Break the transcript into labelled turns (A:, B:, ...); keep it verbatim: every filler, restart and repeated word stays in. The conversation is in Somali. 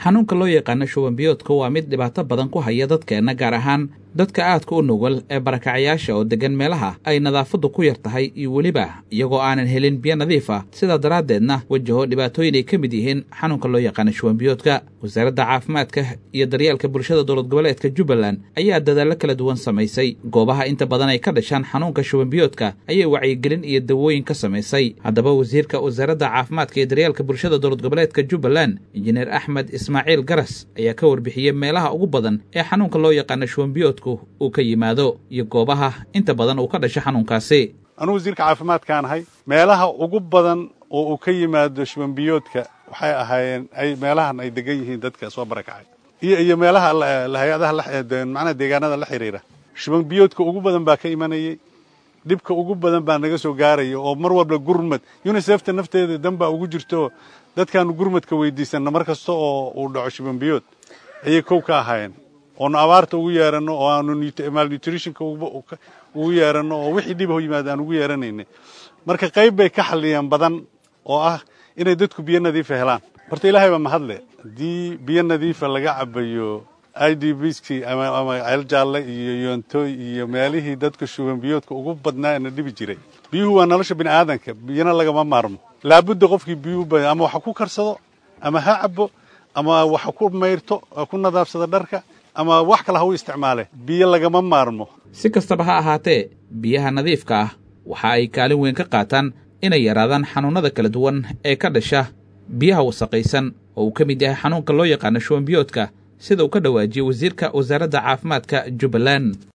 A: xanuunka loo yaqaan shuban biyoodka waa mid dhibaato badan ku haya dadkeena gaar ahaan dadka aadka u nugul ee barakacayaasha oo degan meelaha ay nadaafadu ku yar tahay iyo weliba iyagoo aanan helin biyo nadiif ah sida daraaddeedna wajaho dhibaatooyin ay ka mid yihiin xanuunka loo yaqaan shuban biyoodka. wasaaradda caafimaadka iyo daryeelka bulshada dowlad goboleedka Jubbaland ayaa dadaallo kala duwan samaysay. goobaha inta badan ay ka dhashaan xanuunka shuban biyoodka ayay wacyigelin iyo dawooyin ka samaysay. haddaba wasiirka wasaaradda caafimaadka iyo daryeelka bulshada dowlad goboleedka Jubbaland injineer Axmed Ismaaciil Garas ayaa ka warbixiyay meelaha ugu badan ee xanuunka loo yaqaan shuban biyoodka uu ka yimaado iyo goobaha inta badan uu ka dhashay xanuunkaasi.
B: anu wasiirka caafimaadka ahay meelaha ugu badan oo uu ka yimaado shuban biyoodka waxay ahaayeen ay meelahan ay degan yihiin dadka soo barakacay iyo iyo meelaha hay'adaha la macna deegaanada la xiriira. shuban biyoodka ugu badan baa ka imanayay, dibka ugu badan baa naga soo gaaraya oo mar walba gurmad UNICEF-ta nafteeda danba ugu jirto dadkan gurmadka weydiisana mar kasta oo uu dhaco shuban biyood ayay kow ka ahaayeen oo abaarta ugu yeerano oo aanu malnutritionka ugu yeerano oo wixii dib u yimaadaan ugu yeeranayna. marka qayb bay ka xaliyaan badan oo ah inay dadku biyo nadiif helaan. horta Ilaahay baa mahadle di biyo nadiif laga cabayo I D Bs ama ama aljaale iyo yontoy iyo meelihii dadku shuban biyoodka ugu badnaa in dhibi jiray. biyuhu waa nolosha bini'aadanka, biyana laga ma maarmo. laabudda qofkii biyo baa ama waxa ku karsado ama ha cabo ama waxa ku meyrto ku nadaafsada dharka ama wax kale ha u isticmaale. biyo laga ma maarmo.
A: si kastaba ha ahaatee biyaha nadiifka ah waxa ay kaalin weyn ka qaataan inay yaraadaan xanuunada kala duwan ee ka dhasha biyaha wasaqaysan oo uu ka mid yahay xanuunka loo yaqaan shuban biyoodka sida uu ka dhawaajiyay wasiirka wasaaradda caafimaadka Jubbaland.